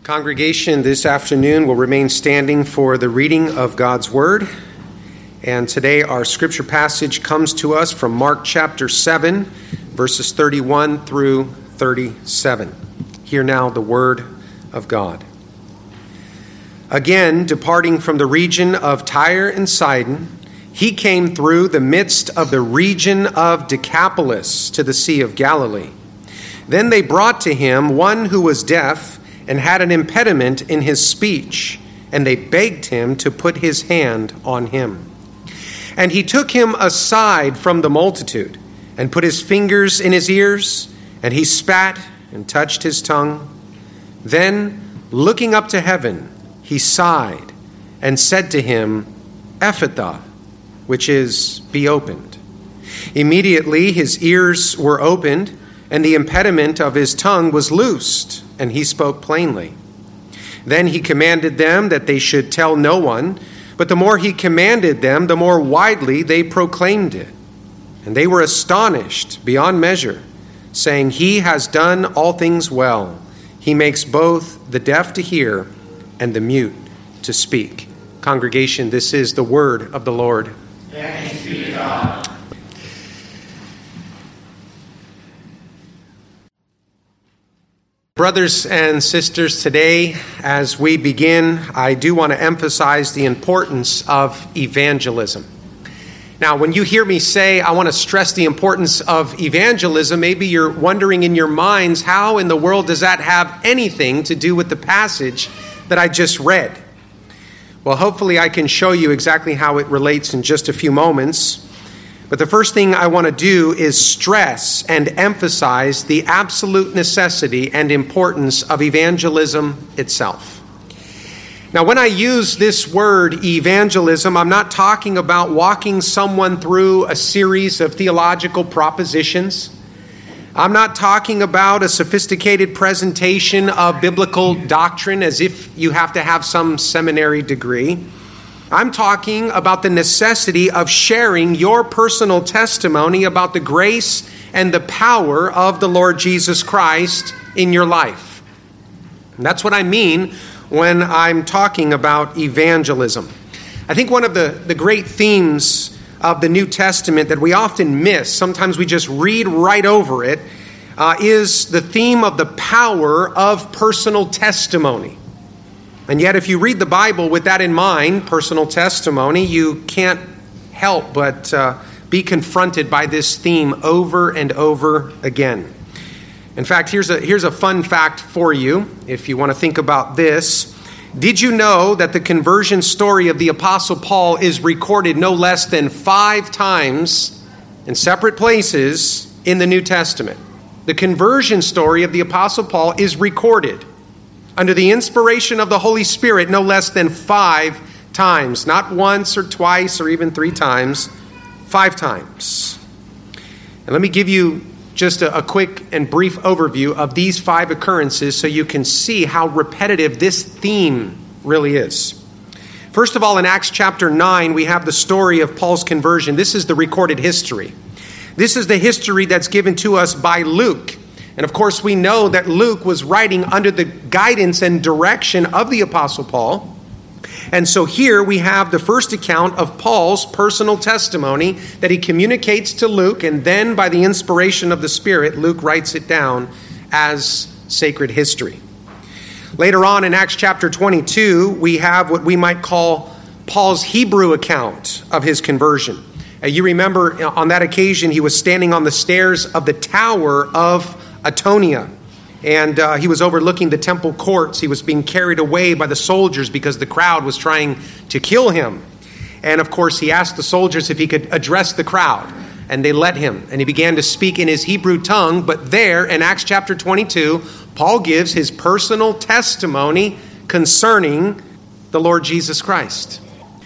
Congregation, this afternoon will remain standing for the reading of God's Word. And today our scripture passage comes to us from Mark chapter 7, verses 31 through 37. Hear now the Word of God. Again, departing from the region of Tyre and Sidon, he came through the midst of the region of Decapolis to the Sea of Galilee. Then they brought to him one who was deaf and had an impediment in his speech, and they begged him to put his hand on him. And he took him aside from the multitude, and put his fingers in his ears, and he spat and touched his tongue. Then, looking up to heaven, he sighed and said to him, Ephphatha, which is, be opened. Immediately his ears were opened, and the impediment of his tongue was loosed, and he spoke plainly. Then he commanded them that they should tell no one, but the more he commanded them, the more widely they proclaimed it. And they were astonished beyond measure, saying, He has done all things well. He makes both the deaf to hear and the mute to speak. Congregation, this is the word of the Lord. Thanks be to God. Brothers and sisters, today, as we begin, I do want to emphasize the importance of evangelism. Now, when you hear me say, I want to stress the importance of evangelism, maybe you're wondering in your minds, how in the world does that have anything to do with the passage that I just read? Well, hopefully I can show you exactly how it relates in just a few moments. But the first thing I want to do is stress and emphasize the absolute necessity and importance of evangelism itself. Now, when I use this word evangelism, I'm not talking about walking someone through a series of theological propositions. I'm not talking about a sophisticated presentation of biblical doctrine as if you have to have some seminary degree. I'm talking about the necessity of sharing your personal testimony about the grace and the power of the Lord Jesus Christ in your life. And that's what I mean when I'm talking about evangelism. I think one of the great themes of the New Testament that we often miss, sometimes we just read right over it, is the theme of the power of personal testimony. And yet, if you read the Bible with that in mind, personal testimony, you can't help but be confronted by this theme over and over again. In fact, here's a fun fact for you, if you want to think about this. Did you know that the conversion story of the Apostle Paul is recorded no less than 5 times in separate places in the New Testament? The conversion story of the Apostle Paul is recorded under the inspiration of the Holy Spirit no less than 5 times. Not once or twice or even 3 times, 5 times. And let me give you just a quick and brief overview of these 5 occurrences so you can see how repetitive this theme really is. First of all, in Acts chapter 9, we have the story of Paul's conversion. This is the recorded history. This is the history that's given to us by Luke. And of course, we know that Luke was writing under the guidance and direction of the Apostle Paul. And so here we have the first account of Paul's personal testimony that he communicates to Luke, and then by the inspiration of the Spirit, Luke writes it down as sacred history. Later on in Acts chapter 22, we have what we might call Paul's Hebrew account of his conversion. You remember on that occasion, he was standing on the stairs of the Tower of Antonia, and he was overlooking the temple courts. He was being carried away by the soldiers because the crowd was trying to kill him. And of course, he asked the soldiers if he could address the crowd, and they let him. And he began to speak in his Hebrew tongue. But there in Acts chapter 22, Paul gives his personal testimony concerning the Lord Jesus Christ.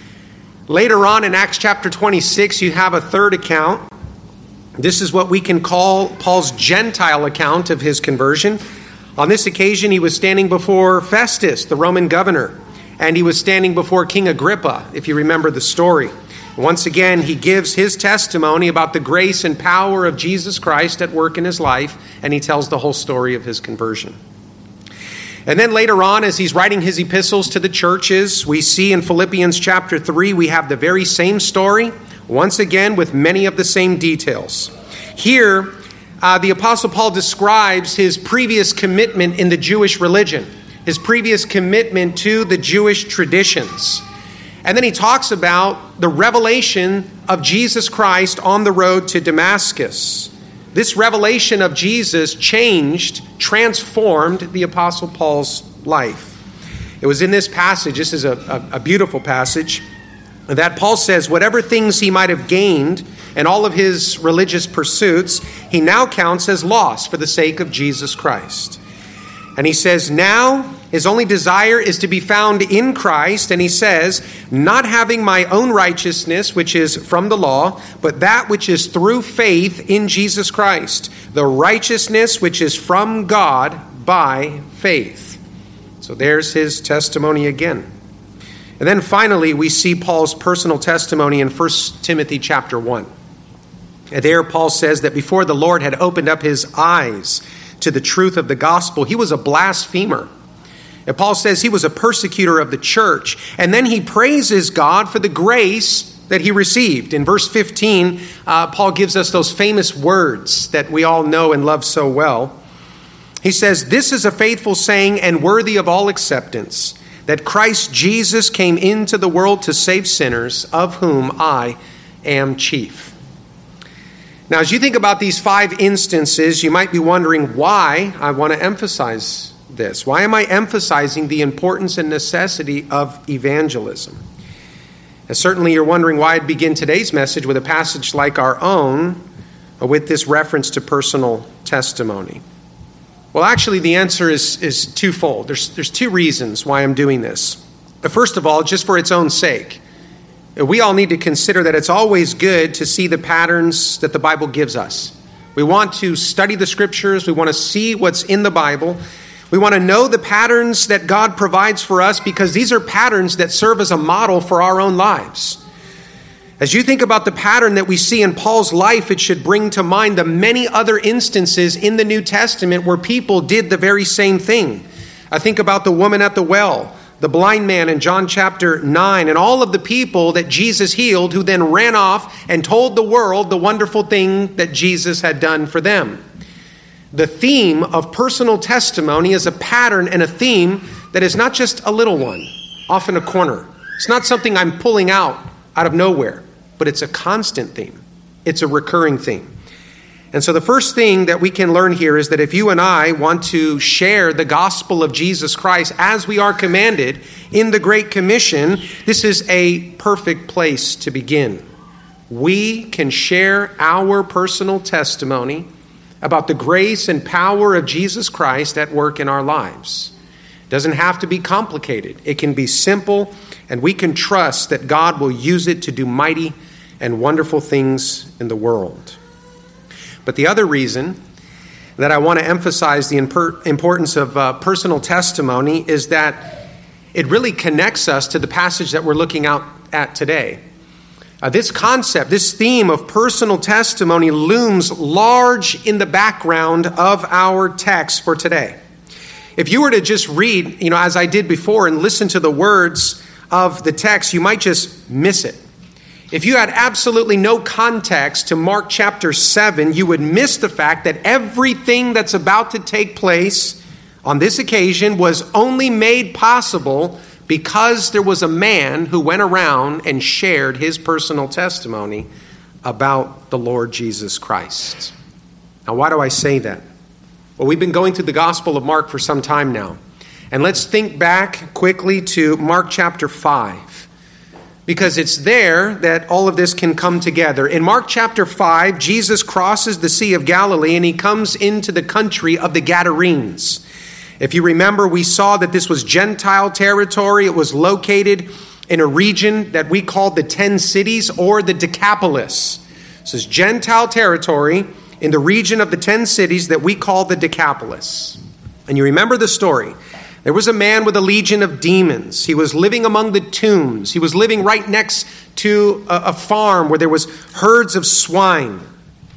Later on in Acts chapter 26, you have a third account. This is what we can call Paul's Gentile account of his conversion. On this occasion, he was standing before Festus, the Roman governor, and he was standing before King Agrippa, if you remember the story. Once again, he gives his testimony about the grace and power of Jesus Christ at work in his life, and he tells the whole story of his conversion. And then later on, as he's writing his epistles to the churches, we see in Philippians chapter 3, we have the very same story, once again with many of the same details. Here, the Apostle Paul describes his previous commitment in the Jewish religion, his previous commitment to the Jewish traditions. And then he talks about the revelation of Jesus Christ on the road to Damascus. This revelation of Jesus transformed the Apostle Paul's life. It was in this passage, this is a beautiful passage, that Paul says, whatever things he might have gained in all of his religious pursuits, he now counts as loss for the sake of Jesus Christ. And he says, now his only desire is to be found in Christ. And he says, not having my own righteousness, which is from the law, but that which is through faith in Jesus Christ, the righteousness which is from God by faith. So there's his testimony again. And then finally, we see Paul's personal testimony in 1 Timothy chapter 1. And there Paul says that before the Lord had opened up his eyes to the truth of the gospel, he was a blasphemer. And Paul says he was a persecutor of the church. And then he praises God for the grace that he received. In verse 15, Paul gives us those famous words that we all know and love so well. He says, this is a faithful saying and worthy of all acceptance, that Christ Jesus came into the world to save sinners, of whom I am chief. Now, as you think about these 5 instances, you might be wondering why I want to emphasize this. Why am I emphasizing the importance and necessity of evangelism? And certainly you're wondering why I'd begin today's message with a passage like our own, with this reference to personal testimony. Well, actually, the answer is twofold. There's 2 reasons why I'm doing this. First of all, just for its own sake. We all need to consider that it's always good to see the patterns that the Bible gives us. We want to study the scriptures. We want to see what's in the Bible. We want to know the patterns that God provides for us because these are patterns that serve as a model for our own lives. As you think about the pattern that we see in Paul's life, it should bring to mind the many other instances in the New Testament where people did the very same thing. I think about the woman at the well, the blind man in John chapter 9, and all of the people that Jesus healed who then ran off and told the world the wonderful thing that Jesus had done for them. The theme of personal testimony is a pattern and a theme that is not just a little one, off in a corner. It's not something I'm pulling out of nowhere, but it's a constant theme. It's a recurring theme. And so the first thing that we can learn here is that if you and I want to share the gospel of Jesus Christ as we are commanded in the Great Commission, this is a perfect place to begin. We can share our personal testimony about the grace and power of Jesus Christ at work in our lives. It doesn't have to be complicated. It can be simple, and we can trust that God will use it to do mighty and wonderful things in the world. But the other reason that I want to emphasize the importance of personal testimony is that it really connects us to the passage that we're looking at today. This concept, this theme of personal testimony looms large in the background of our text for today. If you were to just read, as I did before, and listen to the words of the text, you might just miss it. If you had absolutely no context to Mark chapter 7, you would miss the fact that everything that's about to take place on this occasion was only made possible because there was a man who went around and shared his personal testimony about the Lord Jesus Christ. Now, why do I say that? Well, we've been going through the Gospel of Mark for some time now. And let's think back quickly to Mark chapter 5. Because it's there that all of this can come together. In Mark chapter 5, Jesus crosses the Sea of Galilee and he comes into the country of the Gadarenes. If you remember, we saw that this was Gentile territory. It was located in a region that we called the 10 cities or the Decapolis. This is Gentile territory in the region of the 10 cities that we call the Decapolis. And you remember the story. There was a man with a legion of demons. He was living among the tombs. He was living right next to a farm where there was herds of swine.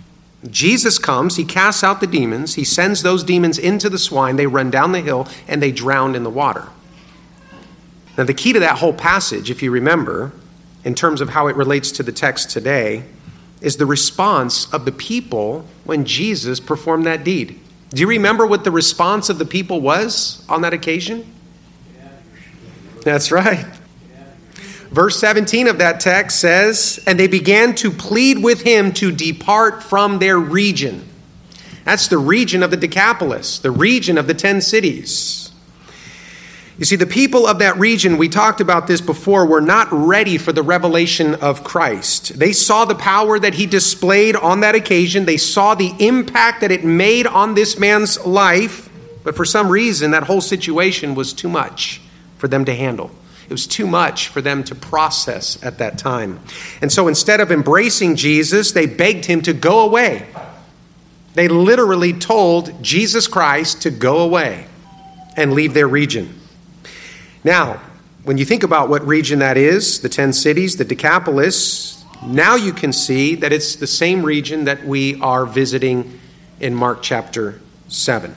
Jesus comes, he casts out the demons, he sends those demons into the swine, they run down the hill, and they drown in the water. Now, the key to that whole passage, if you remember, in terms of how it relates to the text today, is the response of the people when Jesus performed that deed. Do you remember what the response of the people was on that occasion? That's right. Verse 17 of that text says, "And they began to plead with him to depart from their region." That's the region of the Decapolis, the region of the 10 cities. You see, the people of that region, we talked about this before, were not ready for the revelation of Christ. They saw the power that he displayed on that occasion. They saw the impact that it made on this man's life. But for some reason, that whole situation was too much for them to handle. It was too much for them to process at that time. And so instead of embracing Jesus, they begged him to go away. They literally told Jesus Christ to go away and leave their region. Now, when you think about what region that is, the 10 cities, the Decapolis, now you can see that it's the same region that we are visiting in Mark chapter 7.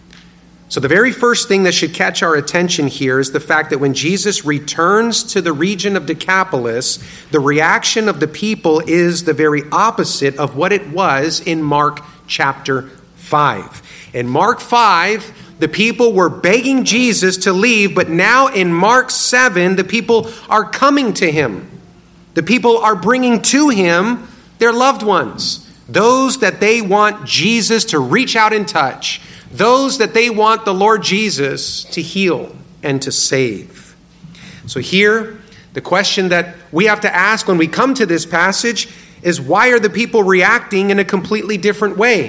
So the very first thing that should catch our attention here is the fact that when Jesus returns to the region of Decapolis, the reaction of the people is the very opposite of what it was in Mark chapter 5. In Mark 5, the people were begging Jesus to leave, but now in Mark 7, the people are coming to him. The people are bringing to him their loved ones, those that they want Jesus to reach out and touch, those that they want the Lord Jesus to heal and to save. So here, the question that we have to ask when we come to this passage is, why are the people reacting in a completely different way?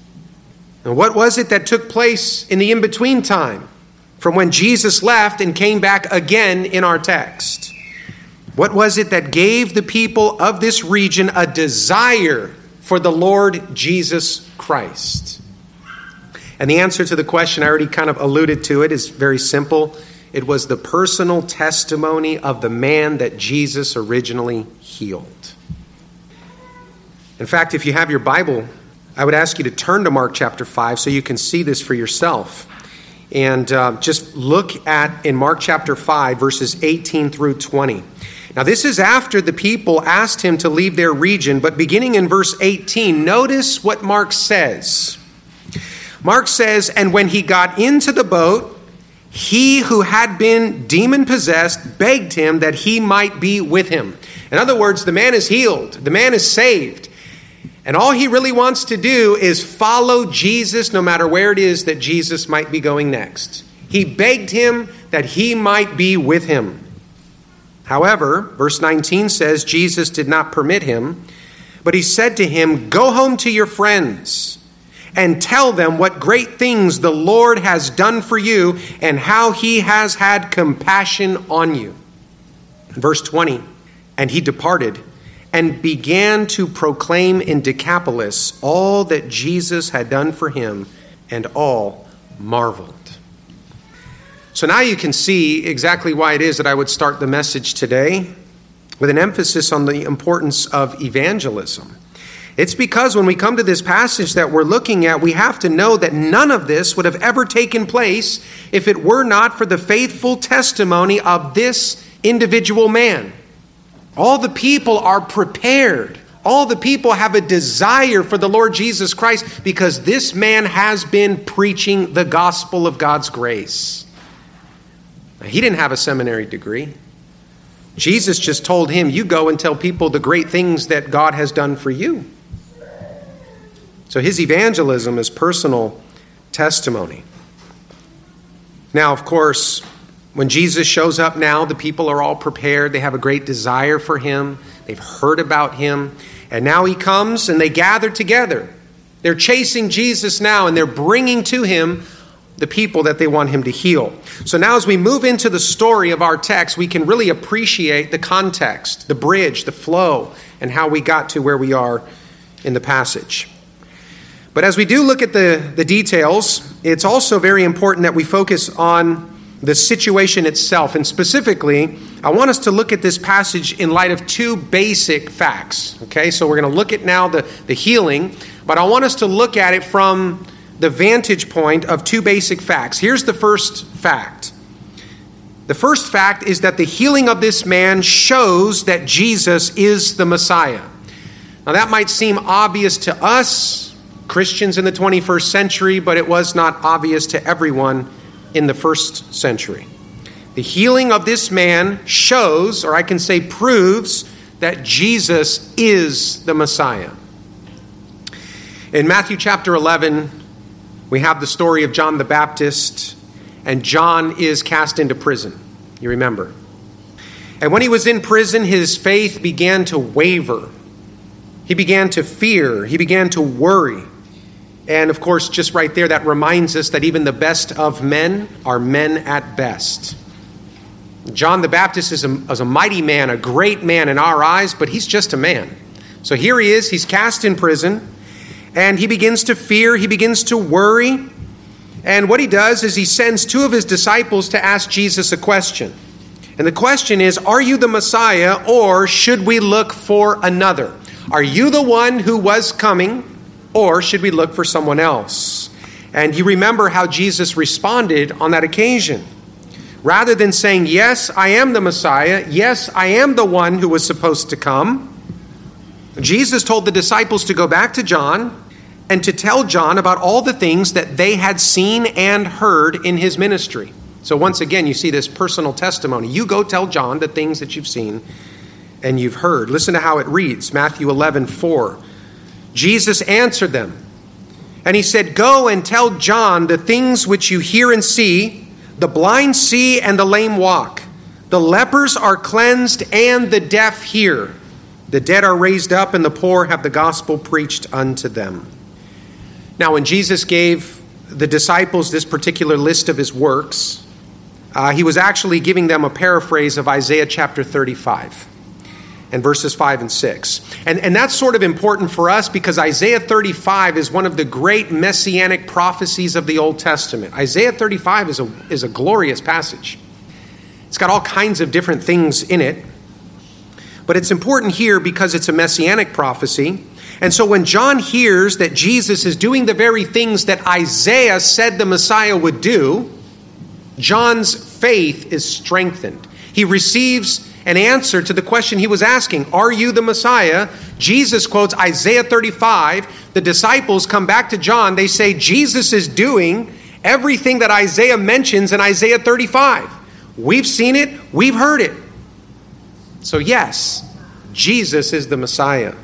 And what was it that took place in the in-between time from when Jesus left and came back again in our text? What was it that gave the people of this region a desire for the Lord Jesus Christ? And the answer to the question, I already kind of alluded to it, is very simple. It was the personal testimony of the man that Jesus originally healed. In fact, if you have your Bible, I would ask you to turn to Mark chapter 5 so you can see this for yourself. And just look at, in Mark chapter 5, verses 18 through 20. Now, this is after the people asked him to leave their region, but beginning in verse 18, notice what Mark says. Mark says, "And when he got into the boat, he who had been demon-possessed begged him that he might be with him." In other words, the man is healed. The man is saved. And all he really wants to do is follow Jesus no matter where it is that Jesus might be going next. He begged him that he might be with him. However, verse 19 says Jesus did not permit him, but he said to him, "Go home to your friends and tell them what great things the Lord has done for you and how he has had compassion on you." Verse 20, "And he departed and began to proclaim in Decapolis all that Jesus had done for him, and all marveled." So now you can see exactly why it is that I would start the message today with an emphasis on the importance of evangelism. It's because when we come to this passage that we're looking at, we have to know that none of this would have ever taken place if it were not for the faithful testimony of this individual man. All the people are prepared. All the people have a desire for the Lord Jesus Christ because this man has been preaching the gospel of God's grace. Now, he didn't have a seminary degree. Jesus just told him, "You go and tell people the great things that God has done for you." So his evangelism is personal testimony. Now, of course, when Jesus shows up now, the people are all prepared. They have a great desire for him. They've heard about him. And now he comes and they gather together. They're chasing Jesus now and they're bringing to him the people that they want him to heal. So now as we move into the story of our text, we can really appreciate the context, the bridge, the flow, and how we got to where we are in the passage. But as we do look at the details, it's also very important that we focus on the situation itself. And specifically, I want us to look at this passage in light of two basic facts. Okay, so we're going to look at now the healing, But I want us to look at it from the vantage point of two basic facts. Here's the first fact. The first fact is that the healing of this man shows that Jesus is the Messiah. Now that might seem obvious to us, Christians in the 21st century, but it was not obvious to everyone in the first century. The healing of this man shows, or I can say proves, that Jesus is the Messiah. In Matthew chapter 11, we have the story of John the Baptist, and John is cast into prison. You remember. And when he was in prison, his faith began to waver. He began to fear. He began to worry. And of course, just right there, that reminds us that even the best of men are men at best. John the Baptist is a mighty man, a great man in our eyes, but he's just a man. So here he is, he's cast in prison, and he begins to fear, he begins to worry. And what he does is he sends two of his disciples to ask Jesus a question. And the question is, are you the Messiah, or should we look for another? Are you the one who was coming, or should we look for someone else? And you remember how Jesus responded on that occasion. Rather than saying, yes, I am the Messiah, yes, I am the one who was supposed to come, Jesus told the disciples to go back to John and to tell John about all the things that they had seen and heard in his ministry. So once again, you see this personal testimony. You go tell John the things that you've seen and you've heard. Listen to how it reads, Matthew 11:4. Jesus answered them, and he said, go and tell John the things which you hear and see. The blind see and the lame walk. The lepers are cleansed and the deaf hear. The dead are raised up and the poor have the gospel preached unto them. Now, when Jesus gave the disciples this particular list of his works, he was actually giving them a paraphrase of Isaiah chapter 35 and verses 5 and 6. And that's sort of important for us because Isaiah 35 is one of the great messianic prophecies of the Old Testament. Isaiah 35 is a glorious passage. It's got all kinds of different things in it. But it's important here because it's a messianic prophecy. And so when John hears that Jesus is doing the very things that Isaiah said the Messiah would do, John's faith is strengthened. He receives an answer to the question he was asking, are you the Messiah? Jesus quotes Isaiah 35. The disciples come back to John. They say Jesus is doing everything that Isaiah mentions in Isaiah 35. We've seen it. We've heard it. So yes, Jesus is the Messiah.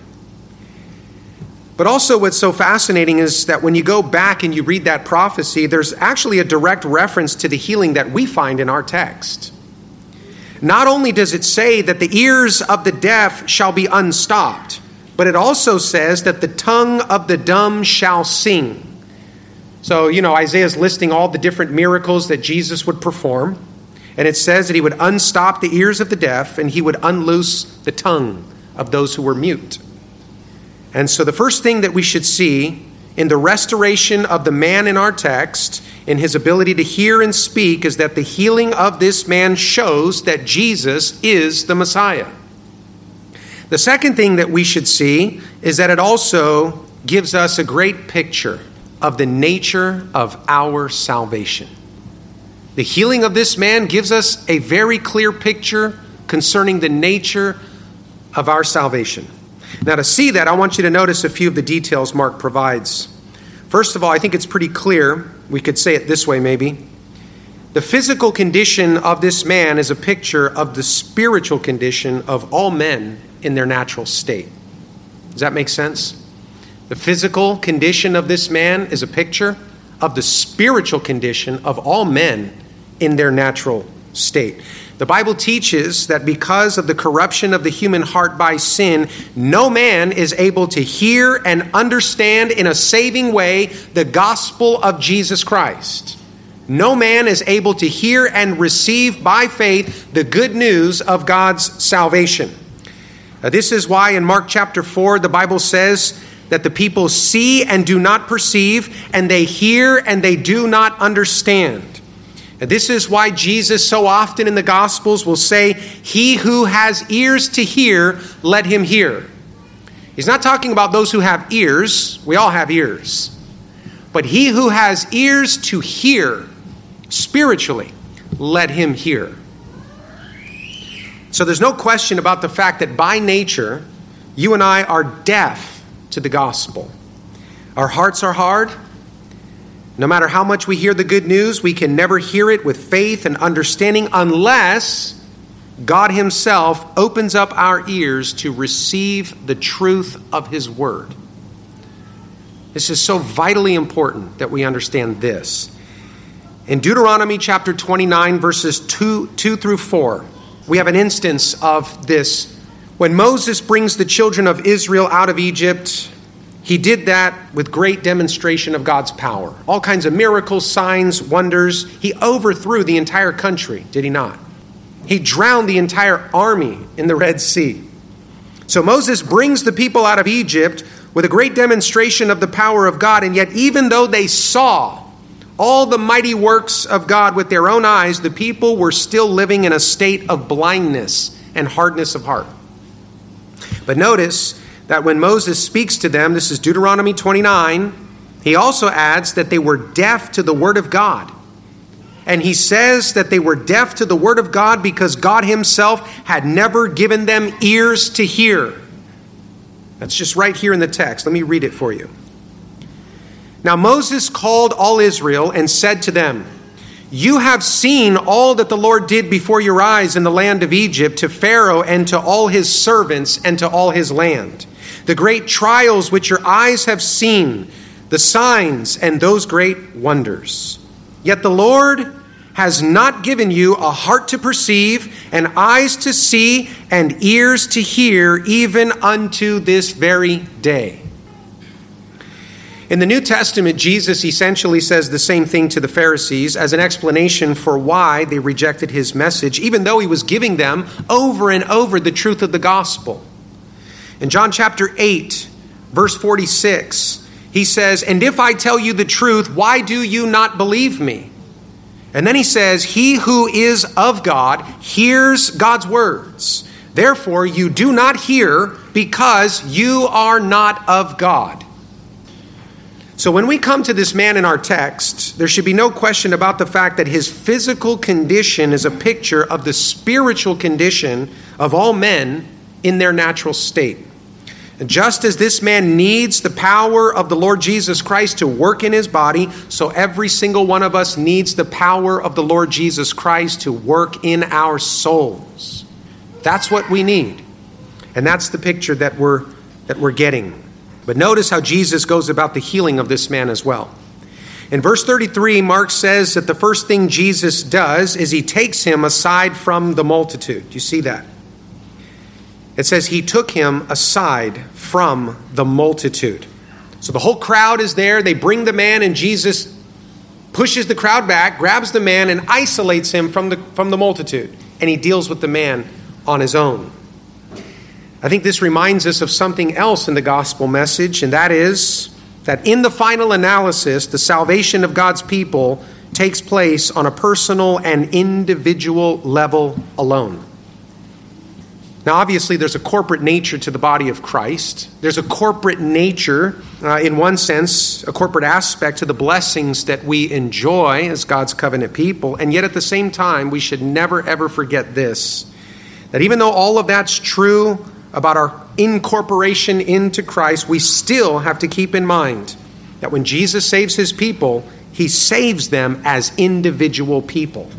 But also what's so fascinating is that when you go back and you read that prophecy, there's actually a direct reference to the healing that we find in our text. Not only does it say that the ears of the deaf shall be unstopped, but it also says that the tongue of the dumb shall sing. So, Isaiah's listing all the different miracles that Jesus would perform. And it says that he would unstop the ears of the deaf and he would unloose the tongue of those who were mute. And so the first thing that we should see in the restoration of the man in our text, in his ability to hear and speak, is that the healing of this man shows that Jesus is the Messiah. The second thing that we should see is that it also gives us a great picture of the nature of our salvation. The healing of this man gives us a very clear picture concerning the nature of our salvation. Now, to see that, I want you to notice a few of the details Mark provides. First of all, I think it's pretty clear. We could say it this way, maybe. The physical condition of this man is a picture of the spiritual condition of all men in their natural state. Does that make sense? The physical condition of this man is a picture of the spiritual condition of all men in their natural state. The Bible teaches that because of the corruption of the human heart by sin, no man is able to hear and understand in a saving way the gospel of Jesus Christ. No man is able to hear and receive by faith the good news of God's salvation. This is why in Mark chapter 4, the Bible says that the people see and do not perceive, and they hear and they do not understand. And this is why Jesus so often in the Gospels will say, he who has ears to hear, let him hear. He's not talking about those who have ears. We all have ears. But he who has ears to hear spiritually, let him hear. So there's no question about the fact that by nature, you and I are deaf to the gospel. Our hearts are hard. No matter how much we hear the good news, we can never hear it with faith and understanding unless God himself opens up our ears to receive the truth of his word. This is so vitally important that we understand this. In Deuteronomy chapter 29, verses 2 through 4, we have an instance of this. When Moses brings the children of Israel out of Egypt, he did that with great demonstration of God's power. All kinds of miracles, signs, wonders. He overthrew the entire country, did he not? He drowned the entire army in the Red Sea. So Moses brings the people out of Egypt with a great demonstration of the power of God. And yet, even though they saw all the mighty works of God with their own eyes, the people were still living in a state of blindness and hardness of heart. But notice that when Moses speaks to them, this is Deuteronomy 29, he also adds that they were deaf to the word of God. And he says that they were deaf to the word of God because God himself had never given them ears to hear. That's just right here in the text. Let me read it for you. Now Moses called all Israel and said to them, "You have seen all that the Lord did before your eyes in the land of Egypt to Pharaoh and to all his servants and to all his land. The great trials which your eyes have seen, the signs and those great wonders. Yet the Lord has not given you a heart to perceive, and eyes to see, and ears to hear, even unto this very day." In the New Testament, Jesus essentially says the same thing to the Pharisees as an explanation for why they rejected his message, even though he was giving them over and over the truth of the gospel. In John chapter 8, verse 46, he says, "And if I tell you the truth, why do you not believe me?" And then he says, "He who is of God hears God's words. Therefore, you do not hear because you are not of God." So when we come to this man in our text, there should be no question about the fact that his physical condition is a picture of the spiritual condition of all men in their natural state. And just as this man needs the power of the Lord Jesus Christ to work in his body, so every single one of us needs the power of the Lord Jesus Christ to work in our souls. That's what we need. And that's the picture that we're getting. But notice how Jesus goes about the healing of this man as well. In verse 33, Mark says that the first thing Jesus does is he takes him aside from the multitude. Do you see that? It says he took him aside from the multitude. So the whole crowd is there. They bring the man, and Jesus pushes the crowd back, grabs the man, and isolates him from the multitude. And he deals with the man on his own. I think this reminds us of something else in the gospel message, and that is that in the final analysis, the salvation of God's people takes place on a personal and individual level alone. Now, obviously, there's a corporate nature to the body of Christ. There's a corporate nature, in one sense, a corporate aspect to the blessings that we enjoy as God's covenant people. And yet, at the same time, we should never, ever forget this, that even though all of that's true about our incorporation into Christ, we still have to keep in mind that when Jesus saves his people, he saves them as individual people.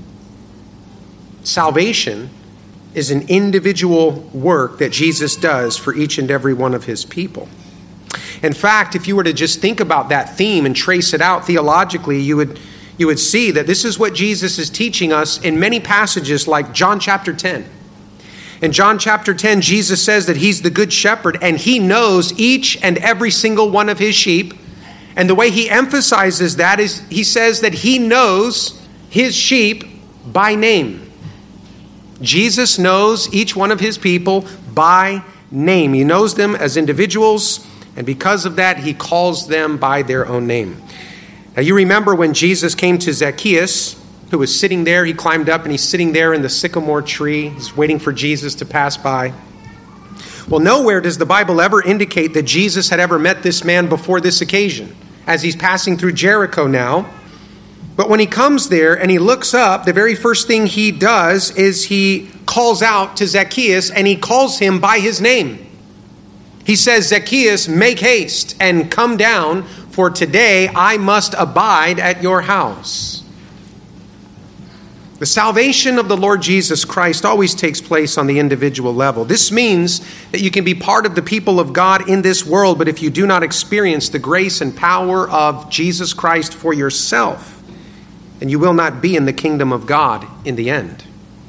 Salvation is an individual work that Jesus does for each and every one of his people. In fact, if you were to just think about that theme and trace it out theologically, you would see that this is what Jesus is teaching us in many passages like John chapter 10. In John chapter 10, Jesus says that he's the good shepherd and he knows each and every single one of his sheep. And the way he emphasizes that is he says that he knows his sheep by name. Jesus knows each one of his people by name. He knows them as individuals, and because of that, he calls them by their own name. Now, you remember when Jesus came to Zacchaeus, who was sitting there. He climbed up, and he's sitting there in the sycamore tree. He's waiting for Jesus to pass by. Well, nowhere does the Bible ever indicate that Jesus had ever met this man before this occasion, as he's passing through Jericho now. But when he comes there and he looks up, the very first thing he does is he calls out to Zacchaeus, and he calls him by his name. He says, "Zacchaeus, make haste and come down, for today I must abide at your house." The salvation of the Lord Jesus Christ always takes place on the individual level. This means that you can be part of the people of God in this world, but if you do not experience the grace and power of Jesus Christ for yourself, then you will not be in the kingdom of God in the end.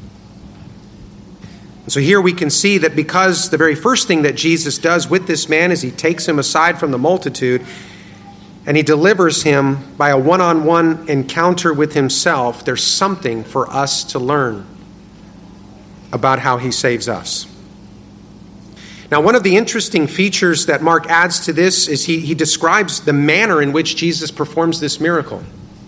And so here we can see that because the very first thing that Jesus does with this man is he takes him aside from the multitude and he delivers him by a one-on-one encounter with himself, there's something for us to learn about how he saves us. Now, one of the interesting features that Mark adds to this is he describes the manner in which Jesus performs this miracle.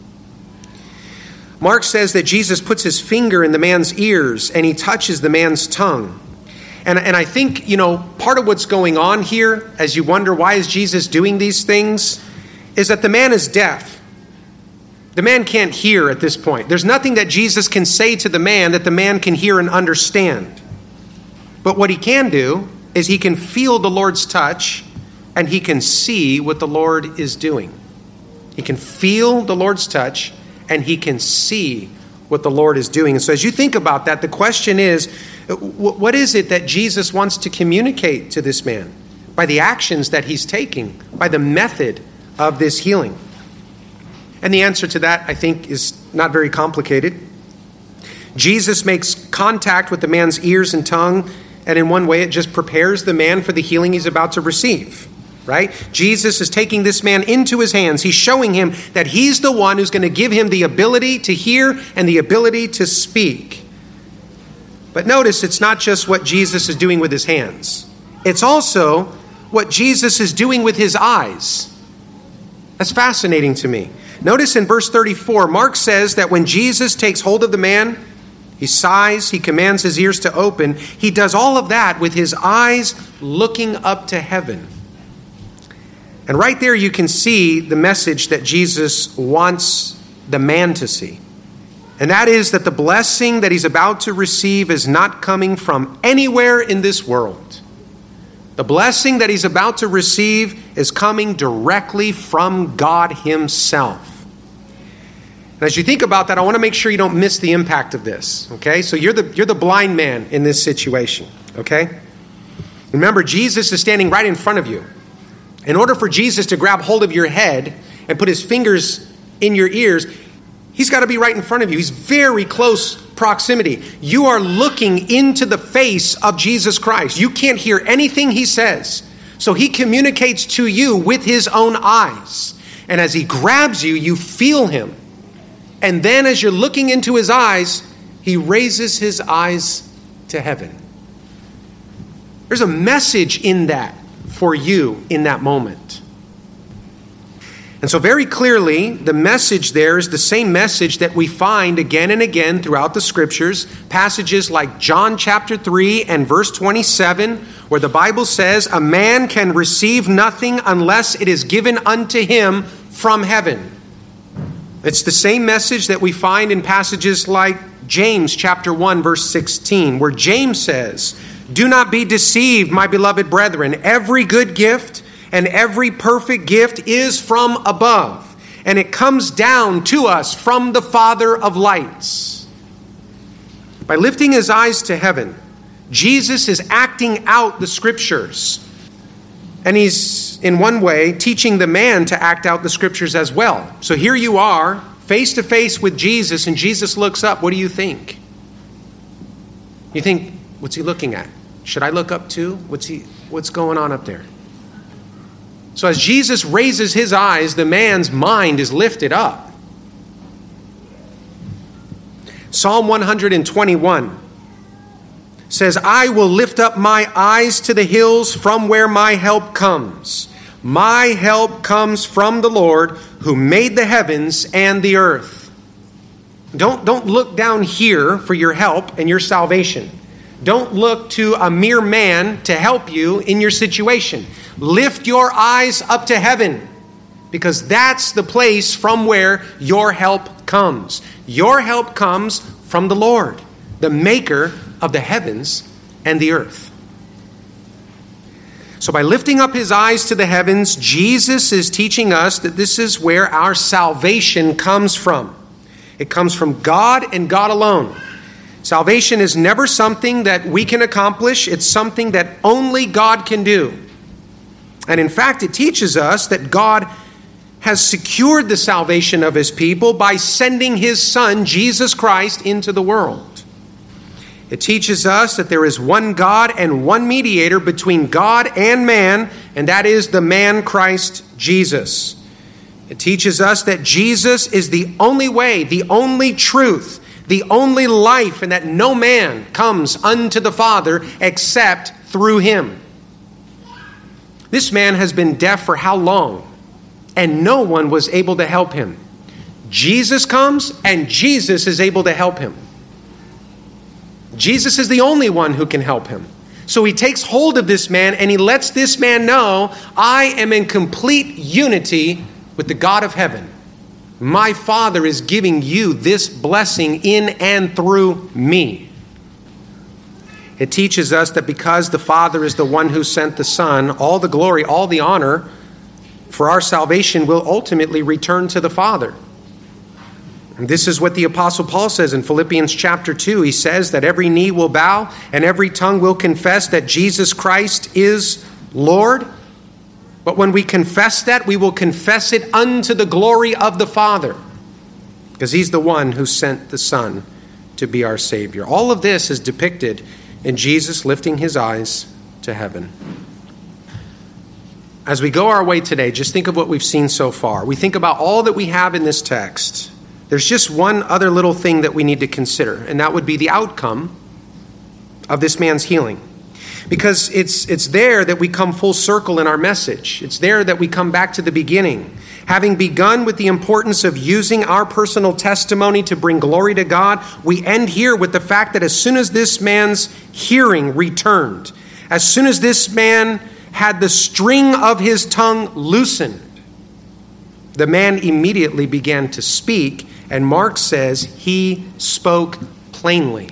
Mark says that Jesus puts his finger in the man's ears and he touches the man's tongue. And I think, part of what's going on here, as you wonder why is Jesus doing these things, is that the man is deaf. The man can't hear at this point. There's nothing that Jesus can say to the man that the man can hear and understand. But what he can do is he can feel the Lord's touch and he can see what the Lord is doing. He can feel the Lord's touch and he can see what the Lord is doing. And so as you think about that, the question is, what is it that Jesus wants to communicate to this man by the actions that he's taking, by the method of this healing? And the answer to that, I think, is not very complicated. Jesus makes contact with the man's ears and tongue, and in one way it just prepares the man for the healing he's about to receive. Right? Jesus is taking this man into his hands. He's showing him that he's the one who's going to give him the ability to hear and the ability to speak. But notice, it's not just what Jesus is doing with his hands. It's also what Jesus is doing with his eyes. That's fascinating to me. Notice in verse 34, Mark says that when Jesus takes hold of the man, he sighs, he commands his ears to open. He does all of that with his eyes looking up to heaven. And right there you can see the message that Jesus wants the man to see. And that is that the blessing that he's about to receive is not coming from anywhere in this world. The blessing that he's about to receive is coming directly from God himself. And as you think about that, I want to make sure you don't miss the impact of this. Okay? So you're the blind man in this situation. Okay? Remember, Jesus is standing right in front of you. In order for Jesus to grab hold of your head and put his fingers in your ears, he's got to be right in front of you. He's very close proximity. You are looking into the face of Jesus Christ. You can't hear anything he says. So he communicates to you with his own eyes. And as he grabs you, you feel him. And then as you're looking into his eyes, he raises his eyes to heaven. There's a message in that for you in that moment. And so very clearly, the message there is the same message that we find again and again throughout the scriptures. Passages like John chapter 3 and verse 27, where the Bible says, "A man can receive nothing unless it is given unto him from heaven." It's the same message that we find in passages like James chapter 1 verse 16, where James says, "Do not be deceived, my beloved brethren. Every good gift and every perfect gift is from above, and it comes down to us from the Father of lights." By lifting his eyes to heaven, Jesus is acting out the scriptures. And he's, in one way, teaching the man to act out the scriptures as well. So here you are, face to face with Jesus, and Jesus looks up. What do you think? You think, what's he looking at? Should I look up too? What's going on up there? So as Jesus raises his eyes, the man's mind is lifted up. Psalm 121 says, "I will lift up my eyes to the hills from where my help comes. My help comes from the Lord who made the heavens and the earth." Don't look down here for your help and your salvation. Don't look to a mere man to help you in your situation. Lift your eyes up to heaven, because that's the place from where your help comes. Your help comes from the Lord, the maker of the heavens and the earth. So by lifting up his eyes to the heavens, Jesus is teaching us that this is where our salvation comes from. It comes from God and God alone. Salvation is never something that we can accomplish. It's something that only God can do. And in fact, it teaches us that God has secured the salvation of his people by sending his Son, Jesus Christ, into the world. It teaches us that there is one God and one mediator between God and man, and that is the man Christ Jesus. It teaches us that Jesus is the only way, the only truth, the only life, and that no man comes unto the Father except through him. This man has been deaf for how long? And no one was able to help him. Jesus comes, and Jesus is able to help him. Jesus is the only one who can help him. So he takes hold of this man, and he lets this man know, I am in complete unity with the God of heaven. My Father is giving you this blessing in and through me. It teaches us that because the Father is the one who sent the Son, all the glory, all the honor for our salvation will ultimately return to the Father. And this is what the Apostle Paul says in Philippians chapter 2. He says that every knee will bow and every tongue will confess that Jesus Christ is Lord. But when we confess that, we will confess it unto the glory of the Father, because he's the one who sent the Son to be our Savior. All of this is depicted in Jesus lifting his eyes to heaven. As we go our way today, just think of what we've seen so far. We think about all that we have in this text. There's just one other little thing that we need to consider, and that would be the outcome of this man's healing. Because it's there that we come full circle in our message. It's there that we come back to the beginning. Having begun with the importance of using our personal testimony to bring glory to God, we end here with the fact that as soon as this man's hearing returned, as soon as this man had the string of his tongue loosened, the man immediately began to speak, and Mark says he spoke plainly.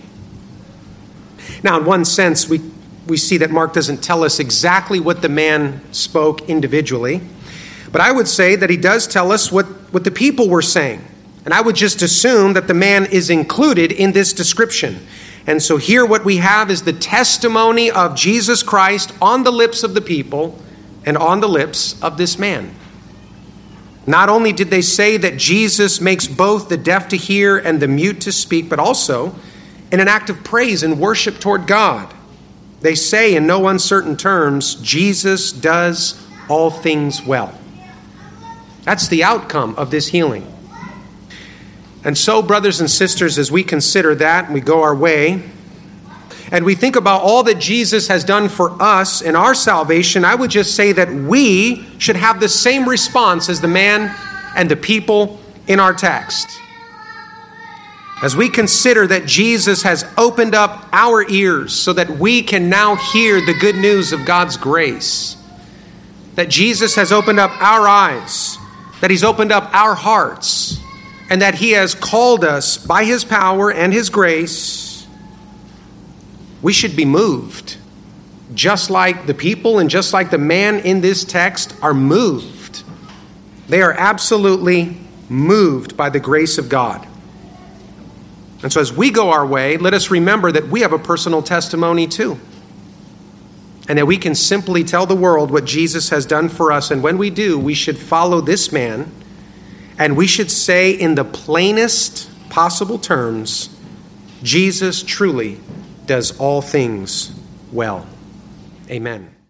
Now, in one sense, we see that Mark doesn't tell us exactly what the man spoke individually, but I would say that he does tell us what the people were saying. And I would just assume that the man is included in this description. And so here what we have is the testimony of Jesus Christ on the lips of the people and on the lips of this man. Not only did they say that Jesus makes both the deaf to hear and the mute to speak, but also in an act of praise and worship toward God. They say in no uncertain terms, Jesus does all things well. That's the outcome of this healing. And so, brothers and sisters, as we consider that and we go our way, and we think about all that Jesus has done for us in our salvation, I would just say that we should have the same response as the man and the people in our text. As we consider that Jesus has opened up our ears so that we can now hear the good news of God's grace, that Jesus has opened up our eyes, that he's opened up our hearts, and that he has called us by his power and his grace, we should be moved, just like the people and just like the man in this text are moved. They are absolutely moved by the grace of God. And so as we go our way, let us remember that we have a personal testimony too. And that we can simply tell the world what Jesus has done for us. And when we do, we should follow this man. And we should say in the plainest possible terms, Jesus truly does all things well. Amen.